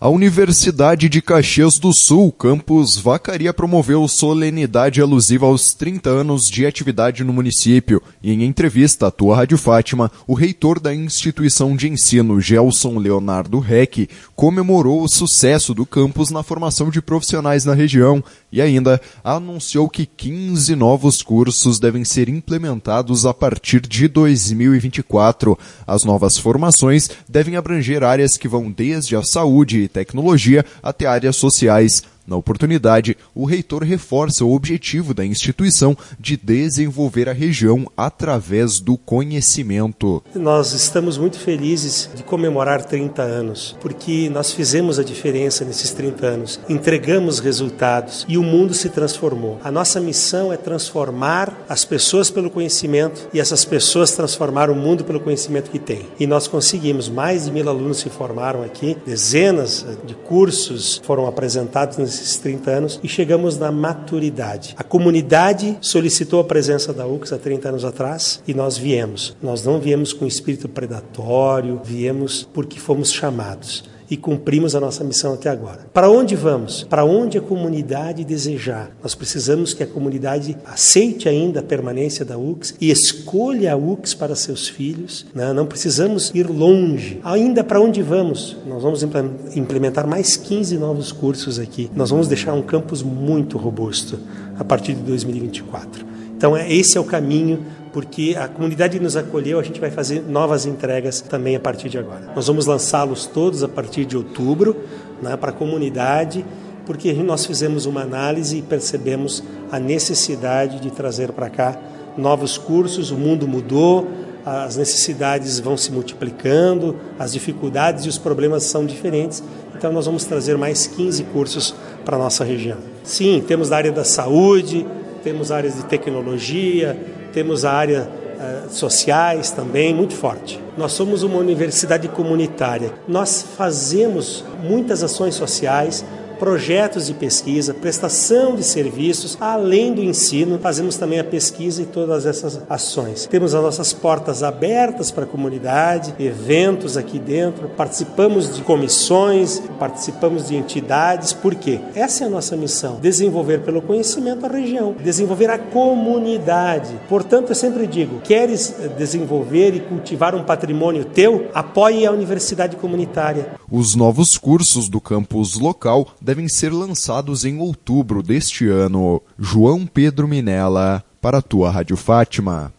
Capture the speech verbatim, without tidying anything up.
A Universidade de Caxias do Sul, campus Vacaria, promoveu solenidade alusiva aos trinta anos de atividade no município. E em entrevista à Tua Rádio Fátima, o reitor da instituição de ensino, Gelson Leonardo Reck, comemorou o sucesso do campus na formação de profissionais na região e ainda anunciou que quinze novos cursos devem ser implementados a partir de dois mil e vinte e quatro. As novas formações devem abranger áreas que vão desde a saúde e tecnologia até áreas sociais. Na oportunidade, o reitor reforça o objetivo da instituição de desenvolver a região através do conhecimento. Nós estamos muito felizes de comemorar trinta anos, porque nós fizemos a diferença nesses trinta anos, entregamos resultados e o mundo se transformou. A nossa missão é transformar as pessoas pelo conhecimento e essas pessoas transformar o mundo pelo conhecimento que têm. E nós conseguimos, mais de mil alunos se formaram aqui, dezenas de cursos foram apresentados nesses esses trinta anos e chegamos na maturidade. A comunidade solicitou a presença da U C S há trinta anos atrás e nós viemos. Nós não viemos com espírito predatório, viemos porque fomos chamados e cumprimos a nossa missão até agora. Para onde vamos? Para onde a comunidade desejar. Nós precisamos que a comunidade aceite ainda a permanência da U C S e escolha a U C S para seus filhos. Não, não precisamos ir longe. Ainda para onde vamos? Nós vamos implementar mais quinze novos cursos aqui. Nós vamos deixar um campus muito robusto a partir de dois mil e vinte e quatro. Então, esse é o caminho, porque a comunidade nos acolheu, a gente vai fazer novas entregas também a partir de agora. Nós vamos lançá-los todos a partir de outubro, né, para a comunidade, porque nós fizemos uma análise e percebemos a necessidade de trazer para cá novos cursos. O mundo mudou, as necessidades vão se multiplicando, as dificuldades e os problemas são diferentes, então nós vamos trazer mais quinze cursos para a nossa região. Sim, temos da área da saúde, temos áreas de tecnologia, temos a área uh, sociais também, muito forte. Nós somos uma universidade comunitária. Nós fazemos muitas ações sociais, projetos de pesquisa, prestação de serviços, além do ensino, fazemos também a pesquisa e todas essas ações. Temos as nossas portas abertas para a comunidade, eventos aqui dentro, participamos de comissões, participamos de entidades. Por quê? Essa é a nossa missão, desenvolver pelo conhecimento a região, desenvolver a comunidade. Portanto, eu sempre digo, queres desenvolver e cultivar um patrimônio teu? Apoie a universidade comunitária. Os novos cursos do campus local devem ser lançados em outubro deste ano. João Pedro Minella, para a Tua Rádio Fátima.